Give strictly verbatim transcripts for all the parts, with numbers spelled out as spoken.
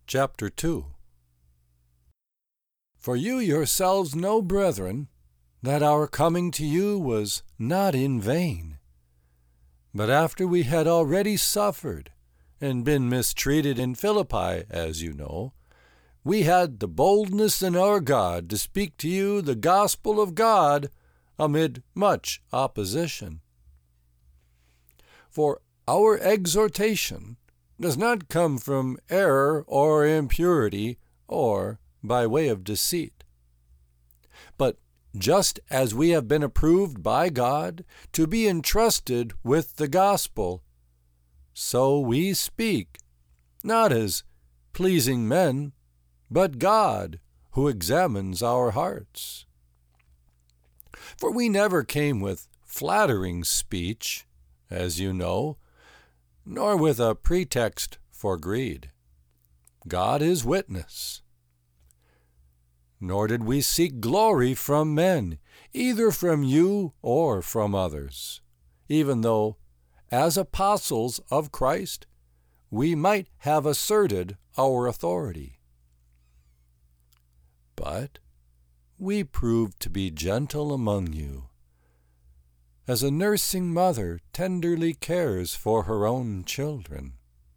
Chapter two. For you yourselves know, brethren, that our coming to you was not in vain. But after we had already suffered and been mistreated in Philippi, as you know, we had the boldness in our God to speak to you the gospel of God amid much opposition. For our exhortation does not come from error or impurity or by way of deceit. But just as we have been approved by God to be entrusted with the gospel, so we speak, not as pleasing men, but God who examines our hearts. For we never came with flattering speech, as you know, nor with a pretext for greed. God is witness. Nor did we seek glory from men, either from you or from others, even though, as apostles of Christ, we might have asserted our authority. But we proved to be gentle among you, as a nursing mother tenderly cares for her own children.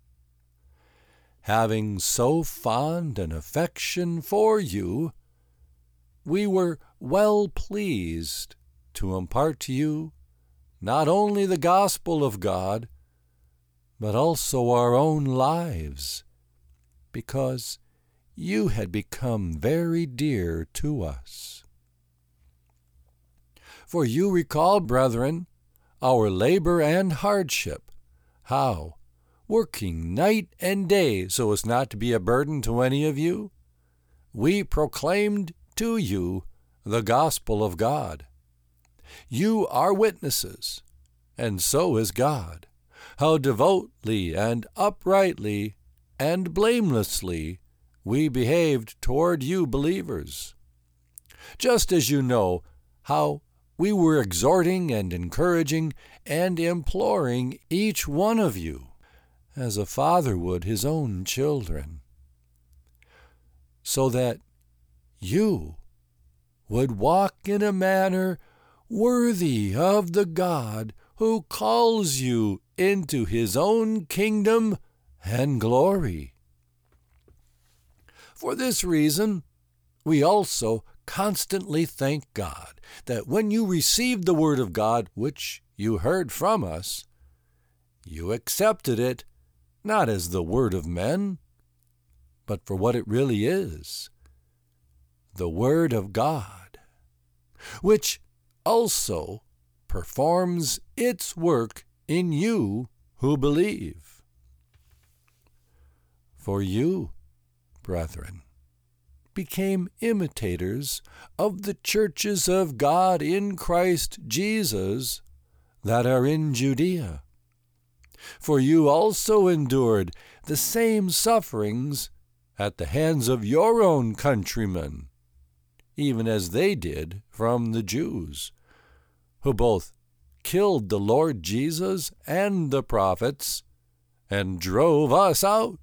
Having so fond an affection for you, we were well pleased to impart to you not only the gospel of God, but also our own lives, because you had become very dear to us. For you recall, brethren, our labor and hardship, how, working night and day so as not to be a burden to any of you, we proclaimed to you the gospel of God. You are witnesses, and so is God, how devoutly and uprightly and blamelessly we behaved toward you believers, just as you know how we were exhorting and encouraging and imploring each one of you, as a father would his own children, so that you would walk in a manner worthy of the God who calls you into his own kingdom and glory. For this reason, we also constantly thank God that when you received the word of God which you heard from us, you accepted it not as the word of men, but for what it really is, the word of God, which also performs its work in you who believe. For you, brethren, became imitators of the churches of God in Christ Jesus that are in Judea. For you also endured the same sufferings at the hands of your own countrymen, even as they did from the Jews, who both killed the Lord Jesus and the prophets, and drove us out.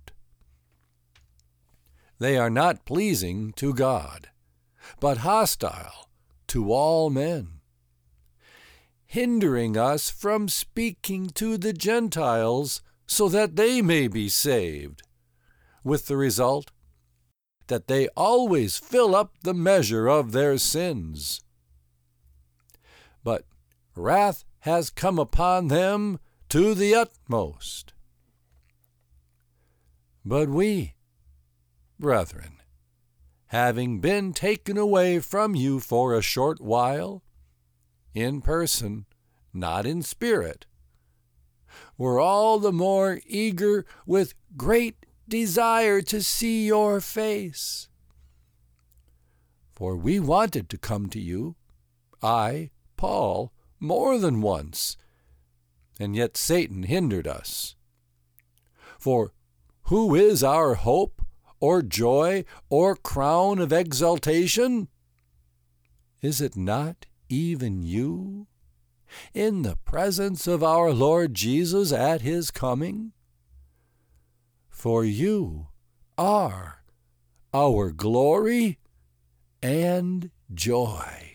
They are not pleasing to God, but hostile to all men, hindering us from speaking to the Gentiles so that they may be saved, with the result that they always fill up the measure of their sins. But wrath has come upon them to the utmost. But we, brethren, having been taken away from you for a short while, in person, not in spirit, were all the more eager with great desire to see your face. For we wanted to come to you, I, Paul, more than once, and yet Satan hindered us. For who is our hope, or joy, or crown of exaltation? Is it not even you, in the presence of our Lord Jesus at his coming? For you are our glory and joy.